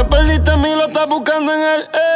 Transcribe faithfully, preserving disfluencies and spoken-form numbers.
te perdiste en mí, lo estás buscando en él. Eh.